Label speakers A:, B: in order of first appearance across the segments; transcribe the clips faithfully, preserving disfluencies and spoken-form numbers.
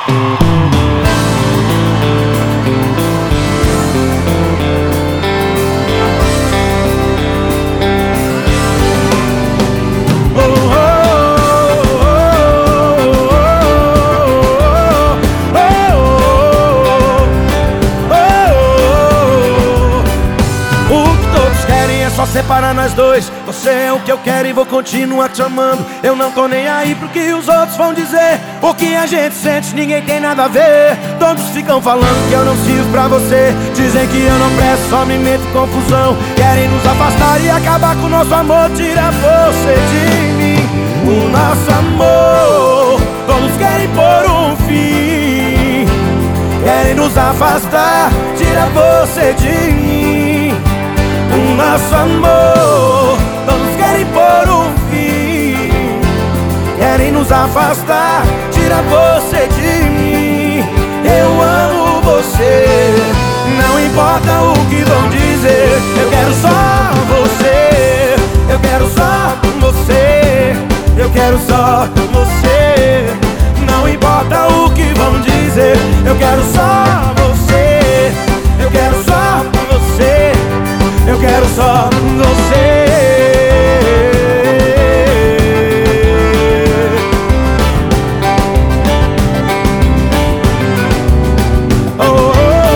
A: Só separa nós dois. Você é o que eu quero e vou continuar te amando. Eu não tô nem aí pro que os outros vão dizer. O que a gente sente ninguém tem nada a ver. Todos ficam falando que eu não sirvo pra você. Dizem que eu não presto, só me meto em confusão. Querem nos afastar e acabar com o nosso amor. Tira você de mim, o nosso amor. Todos querem pôr um fim. Querem nos afastar, tira você de mim, o nosso amor. Todos querem pôr um fim. Querem nos afastar, tira você de mim. Eu amo você, não importa o que vão dizer. Eu quero só você, eu quero só você, eu quero só você. Não importa o que vão dizer. Eu quero só você, eu quero só você, eu quero só você. Oh, oh,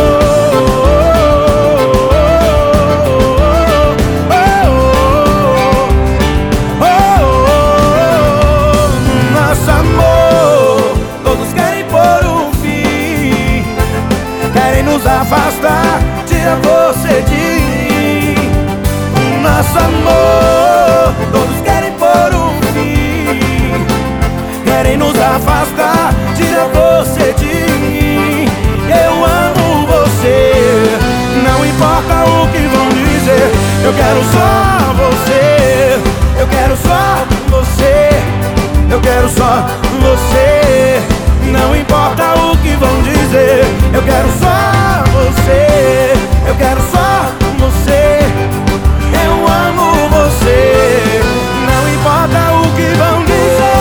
A: oh, oh, oh. Nosso amor, todos querem pôr um fim. Querem nos afastar, tira você de mim. Nosso amor, todos querem pôr um fim. Querem nos afastar, tira você de mim. Eu amo você, não importa o que vão dizer. Eu quero só você, eu quero só você, eu quero só você. Não importa o que vão dizer. Eu quero só você, eu quero só você. Eu amo você, não importa o que vão dizer.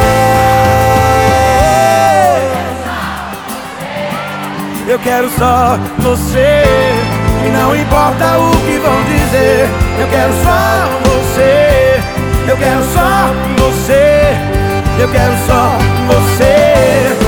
A: Eu quero só você, e não importa o que vão dizer. Eu quero só você, eu quero só você, eu quero só você.